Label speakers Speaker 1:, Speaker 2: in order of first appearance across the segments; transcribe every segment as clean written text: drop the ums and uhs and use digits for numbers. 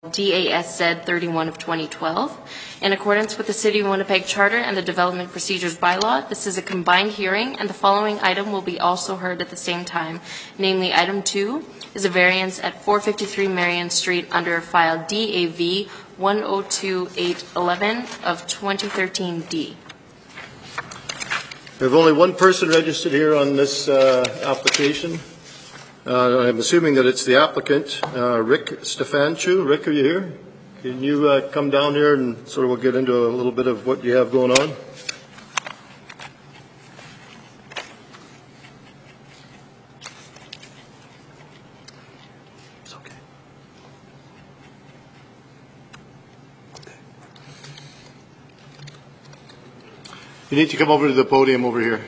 Speaker 1: DASZ 31 of 2012. In accordance with the City of Winnipeg Charter and the Development Procedures Bylaw, this is a combined hearing, and the following item will be also heard at the same time. Namely, item 2 is a variance at 453 Marion Street under file DAV 102811 of 2013D.
Speaker 2: We have only one person registered here on this application. I'm assuming that it's the applicant, Rick Stefanchu. Rick, are you here? Can you come down here and sort of we'll get into a little bit of what you have going on? It's okay. You need to come over to the podium over here.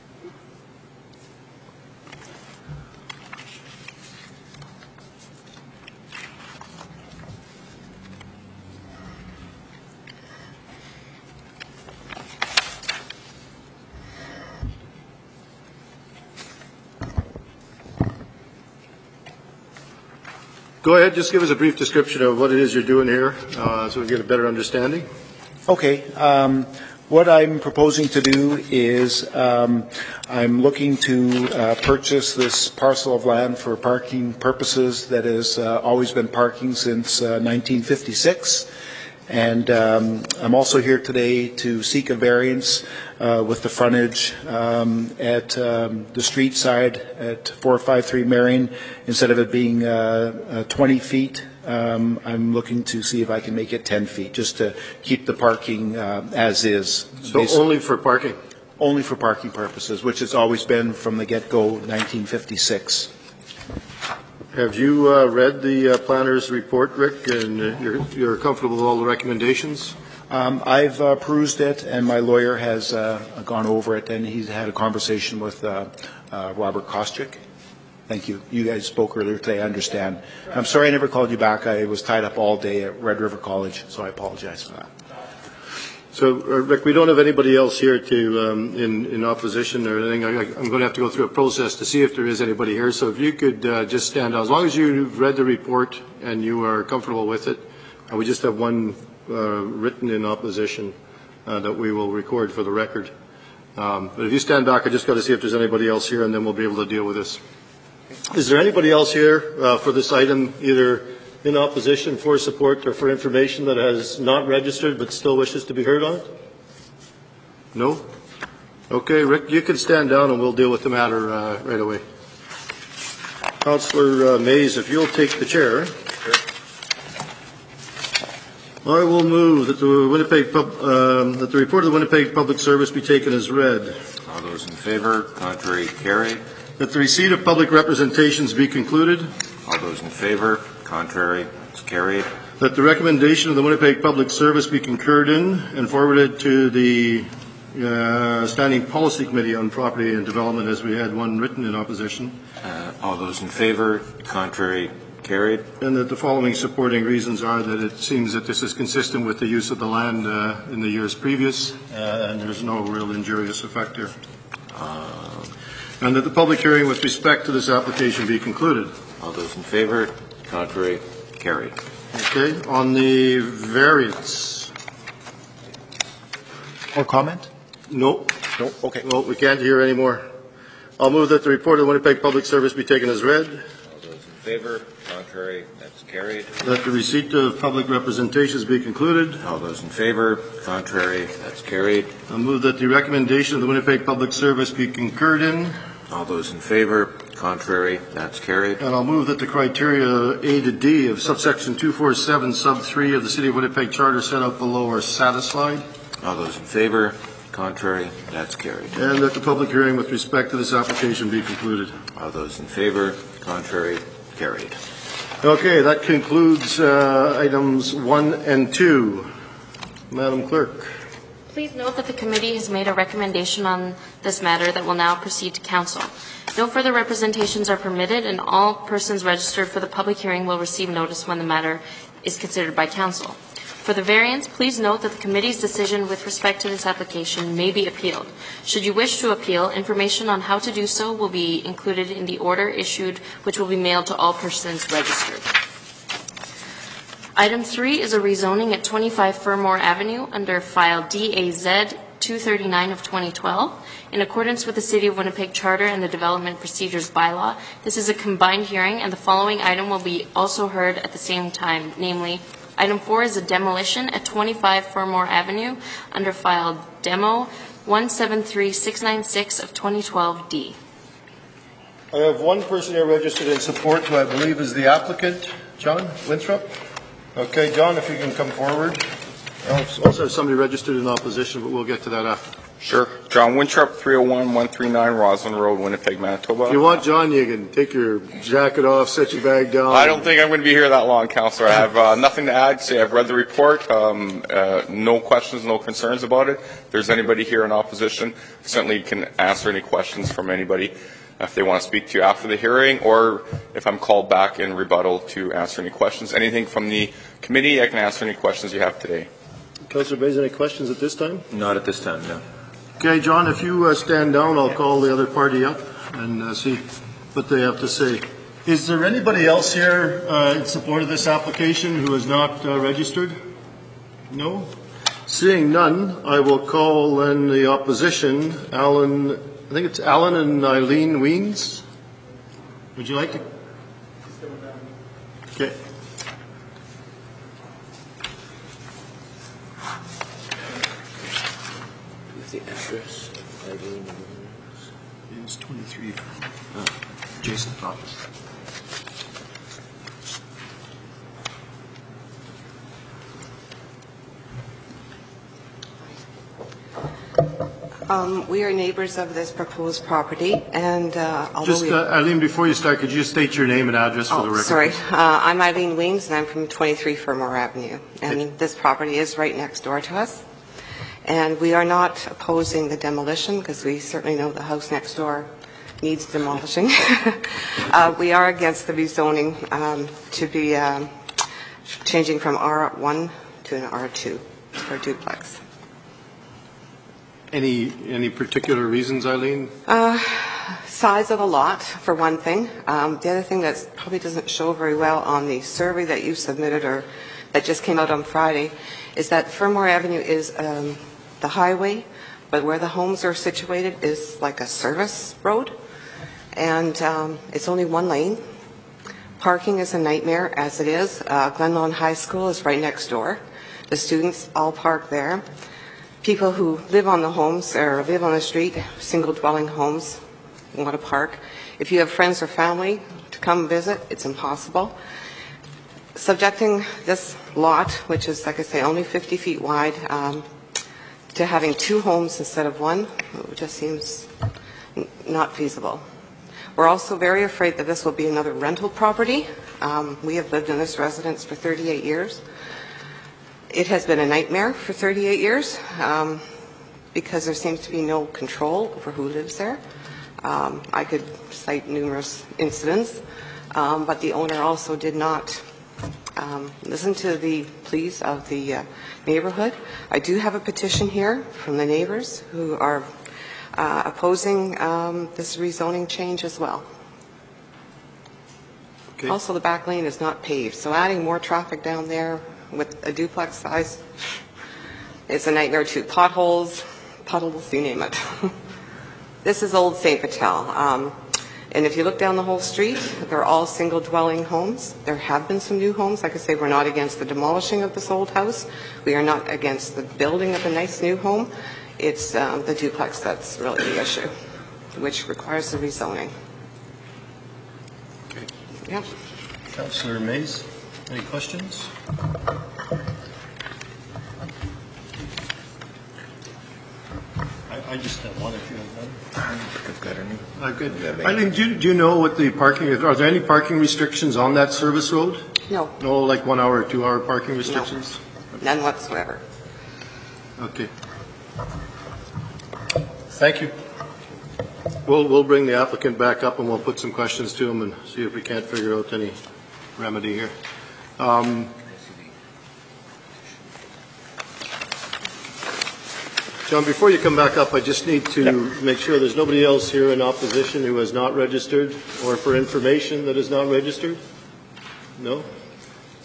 Speaker 2: Go ahead, just give us a brief description of what it is you're doing here so we get a better understanding.
Speaker 3: Okay. What I'm proposing to do is I'm looking to purchase this parcel of land for parking purposes that has always been parking since 1956. And I'm also here today to seek a variance with the frontage at the street side at 453 Marion. Instead of it being 20 feet, I'm looking to see if I can make it 10 feet, just to keep the parking as is.
Speaker 2: So only for parking?
Speaker 3: Only for parking purposes, which has always been from the get-go 1956.
Speaker 2: Have you read the planner's report, Rick, and you're comfortable with all the recommendations?
Speaker 3: I've perused it, and my lawyer has gone over it, and he's had a conversation with Robert Kostyk. Thank you. You guys spoke earlier today, I understand. I'm sorry I never called you back. I was tied up all day at Red River College, so I apologize for that.
Speaker 2: So, Rick, we don't have anybody else here to in opposition or anything. I'm going to have to go through a process to see if there is anybody here. So if you could just stand out. As long as you've read the report and you are comfortable with it, we just have one written in opposition that we will record for the record. But if you stand back, I just got to see if there's anybody else here, and then we'll be able to deal with this. Is there anybody else here for this item, either in opposition, for support, or for information that has not registered but still wishes to be heard on it? No? Okay, Rick, you can stand down and we'll deal with the matter right away. Councillor Mays, if you'll take the chair. Sure. I will move that that the report of the Winnipeg Public Service be taken as read.
Speaker 4: All those in favour, contrary, carried.
Speaker 2: That the receipt of public representations be concluded.
Speaker 4: All those in favour, contrary, it's carried.
Speaker 2: That the recommendation of the Winnipeg Public Service be concurred in and forwarded to the Standing Policy Committee on Property and Development, as we had one written in opposition.
Speaker 4: All those in favour, contrary, carried.
Speaker 2: And that the following supporting reasons are that it seems that this is consistent with the use of the land in the years previous, and there's no real injurious effect here. And that the public hearing with respect to this application be concluded.
Speaker 4: All those in favour, contrary, carried.
Speaker 2: Okay, on the variance.
Speaker 3: Or comment?
Speaker 2: No.
Speaker 3: No, okay.
Speaker 2: No, we can't hear anymore. I'll move that the report of the Winnipeg Public Service be taken as read.
Speaker 4: All those in favour, contrary, that's carried.
Speaker 2: That the receipt of public representations be concluded.
Speaker 4: All those in favour, contrary, that's carried.
Speaker 2: I'll move that the recommendation of the Winnipeg Public Service be concurred in.
Speaker 4: All those in favour, contrary, that's carried.
Speaker 2: And I'll move that the criteria A to D of subsection 247 sub 3 of the City of Winnipeg Charter set out below are satisfied.
Speaker 4: All those in favour, contrary, that's carried.
Speaker 2: And that the public hearing with respect to this application be concluded.
Speaker 4: All those in favour, contrary, carried.
Speaker 2: Okay, that concludes items 1 and 2. Madam Clerk.
Speaker 1: Please note that the committee has made a recommendation on this matter that will now proceed to council. No further representations are permitted, and all persons registered for the public hearing will receive notice when the matter is considered by council. For the variance, please note that the committee's decision with respect to this application may be appealed. Should you wish to appeal, information on how to do so will be included in the order issued, which will be mailed to all persons registered. Item 3 is a rezoning at 25 Fermor Avenue under file DAZ 239 of 2012. In accordance with the City of Winnipeg Charter and the Development Procedures Bylaw, this is a combined hearing, and the following item will be also heard at the same time, namely, Item 4 is a demolition at 25 Fermor Avenue under file Demo 173696 of 2012D.
Speaker 2: I have one person here registered in support, who I believe is the applicant, John Winthrop. Okay, John, if you can come forward. I also have somebody registered in opposition, but we'll get to that after.
Speaker 5: Sure. John Winthrop, 301-139 Roslyn Road, Winnipeg, Manitoba.
Speaker 2: If you want, John, you can take your jacket off, set your bag down.
Speaker 5: I don't think I'm going to be here that long, Councillor. I have nothing to add. Say I've read the report. No questions, no concerns about it. If there's anybody here in opposition, certainly can answer any questions from anybody if they want to speak to you after the hearing, or if I'm called back in rebuttal to answer any questions. Anything from the committee, I can answer any questions you have today.
Speaker 2: Councillor Bays, any questions at this time?
Speaker 4: Not at this time, no.
Speaker 2: Okay, John, if you stand down, I'll call the other party up and see what they have to say. Is there anybody else here in support of this application who is not registered? No? Seeing none, I will call then the opposition, Alan, I think it's Alan and Eileen Weens. Would you like to? Okay.
Speaker 4: The address,
Speaker 2: It's 23. Jason's office.
Speaker 6: We are neighbors of this proposed property, and although
Speaker 2: Eileen, before you start, could you just state your name and address for the record?
Speaker 6: Sorry. I'm Eileen Weens, and I'm from 23 Fermor Avenue, and this property is right next door to us. And we are not opposing the demolition, because we certainly know the house next door needs demolishing. We are against the rezoning to be changing from R1 to an R2 for duplex.
Speaker 2: Any particular reasons, Eileen?
Speaker 6: Size of the lot, for one thing. The other thing that probably doesn't show very well on the survey that you submitted or that just came out on Friday is that Fermor Avenue is the highway, but where the homes are situated is like a service road, and it's only one lane. Parking is a nightmare as it is. Glenlawn High School is right next door. The students all park there. People who live on the homes or live on the street, single dwelling homes, want to park. If you have friends or family to come visit, it's impossible. Subjecting this lot, which is, like I say, only 50 feet wide, to having two homes instead of one, it just seems not feasible. We're also very afraid that this will be another rental property. We have lived in this residence for 38 years. It has been a nightmare for 38 years because there seems to be no control over who lives there. I could cite numerous incidents, but the owner also did not listen to the pleas of the neighborhood. I do have a petition here from the neighbors who are opposing this rezoning change as well. Okay. Also, the back lane is not paved, so adding more traffic down there with a duplex size, it's a nightmare too. Potholes, puddles, you name it. This is Old St. Patel. And if you look down the whole street, they're all single dwelling homes. There have been some new homes. Like I say, we're not against the demolishing of this old house. We are not against the building of a nice new home. It's the duplex that's really the issue, which requires the rezoning.
Speaker 2: Okay.
Speaker 6: Yep.
Speaker 2: Councillor Mays, any questions? I just have one if you have none.
Speaker 4: I've got any.
Speaker 2: Good. Eileen, do you know what the parking is? Are there any parking restrictions on that service road?
Speaker 6: No.
Speaker 2: No, like 1 hour or 2 hour parking restrictions?
Speaker 6: No. None whatsoever.
Speaker 2: Okay. Thank you. We'll bring the applicant back up and we'll put some questions to him and see if we can't figure out any remedy here. John, before you come back up, I just need to make sure there's nobody else here in opposition who has not registered or for information that is not registered? No?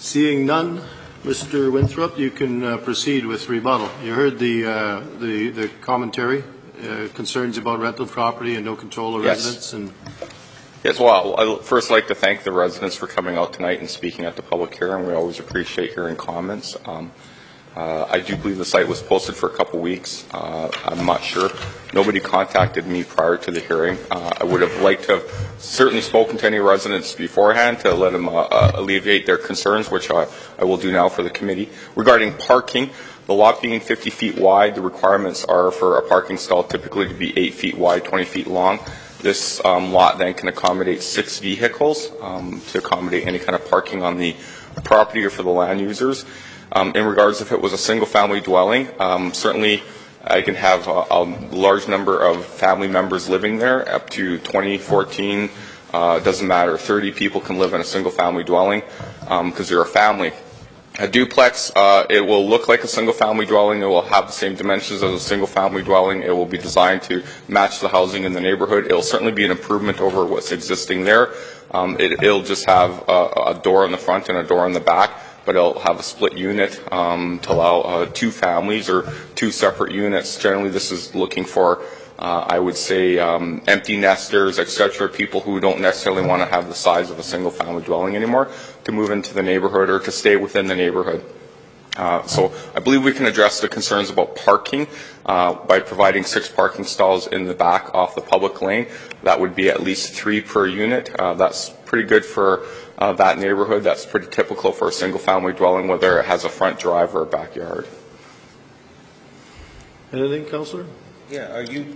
Speaker 2: Seeing none, Mr. Winthrop, you can proceed with rebuttal. You heard the commentary, concerns about rental property and no control of residents. And
Speaker 5: yes, well, I'd first like to thank the residents for coming out tonight and speaking at the public hearing. We always appreciate hearing comments. I do believe the site was posted for a couple weeks. I'm not sure. Nobody contacted me prior to the hearing. I would have liked to have certainly spoken to any residents beforehand to let them alleviate their concerns, which I will do now for the committee. Regarding parking, the lot being 50 feet wide, the requirements are for a parking stall typically to be 8 feet wide, 20 feet long. This lot then can accommodate 6 vehicles to accommodate any kind of parking on the property or for the land users. In regards if it was a single-family dwelling, certainly I can have a large number of family members living there, up to 20, 14, doesn't matter. 30 people can live in a single-family dwelling because they're a family. A duplex, it will look like a single-family dwelling. It will have the same dimensions as a single-family dwelling. It will be designed to match the housing in the neighborhood. It will certainly be an improvement over what's existing there. It'll just have a door in the front and a door in the back, but it'll have a split unit to allow 2 families or 2 separate units. Generally, this is looking for, I would say, empty nesters, etc., people who don't necessarily want to have the size of a single-family dwelling anymore to move into the neighborhood or to stay within the neighborhood. So I believe we can address the concerns about parking by providing 6 parking stalls in the back off the public lane. That would be at least 3 per unit. That's pretty good for that neighborhood. That's pretty typical for a single-family dwelling, whether it has a front drive or a backyard.
Speaker 2: anything, Councillor?
Speaker 7: Yeah,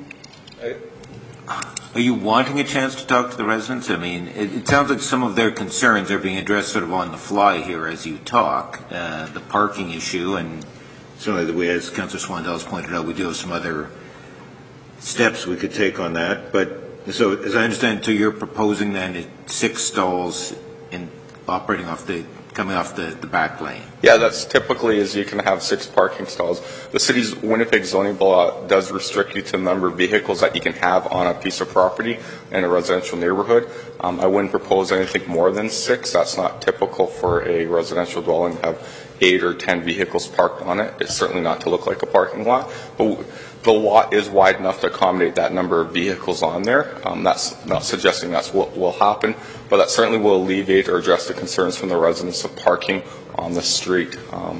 Speaker 7: are you wanting a chance to talk to the residents? I mean, it sounds like some of their concerns are being addressed sort of on the fly here as you talk. The parking issue, and certainly the way, as Councillor Swandell has pointed out, we do have some other steps we could take on that. But so, as I understand, so you're proposing then 6 stalls operating off coming off the back lane.
Speaker 5: Yeah, that's typically is you can have 6 parking stalls. The city's Winnipeg zoning law does restrict you to the number of vehicles that you can have on a piece of property in a residential neighborhood. I wouldn't propose anything more than 6. That's not typical for a residential dwelling to have 8 or 10 vehicles parked on it. It's certainly not to look like a parking lot, but the lot is wide enough to accommodate that number of vehicles on there. That's not suggesting that's what will happen, but that certainly will alleviate or address the concerns from the residents of parking on the street.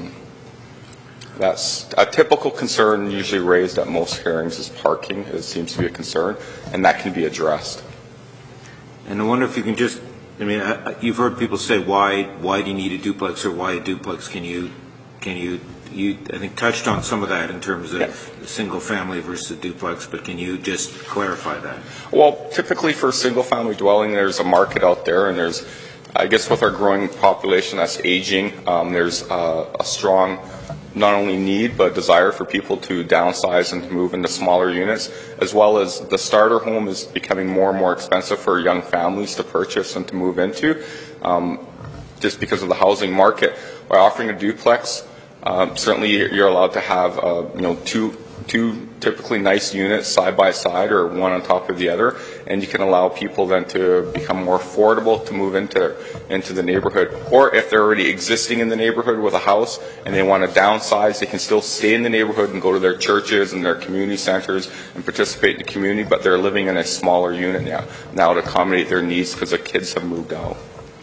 Speaker 5: That's a typical concern usually raised at most hearings is parking. It seems to be a concern, and that can be addressed.
Speaker 7: And I wonder if you can just, I mean, you've heard people say, why do you need a duplex or why a duplex? Can you I think touched on some of that in terms of single family versus a duplex, but can you just clarify that? Well, typically for a single family dwelling, there's a market out there, and there's, I guess with our growing population that's aging, there's a strong not only need but desire for people to downsize and to move into smaller units, as well as the starter home is becoming more and more expensive for young families to purchase and to move into, just because of the housing market. By offering a duplex, certainly you're allowed to have two typically nice units side by side or one on top of the other, and you can allow people then to become more affordable to move into the neighborhood. Or if they're already existing in the neighborhood with a house and they want to downsize, they can still stay in the neighborhood and go to their churches and their community centers and participate in the community, but they're living in a smaller unit now to accommodate their needs because the kids have moved out.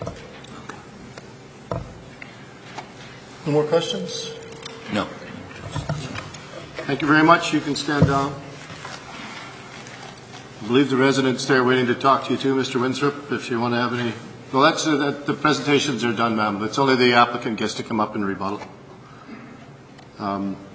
Speaker 2: No more questions?
Speaker 7: No.
Speaker 2: Thank you very much. You can stand down. I believe the residents there waiting to talk to you too, Mr. Winthrop, if you want to have any. Well, that's the presentations are done, ma'am. It's only the applicant gets to come up and rebuttal.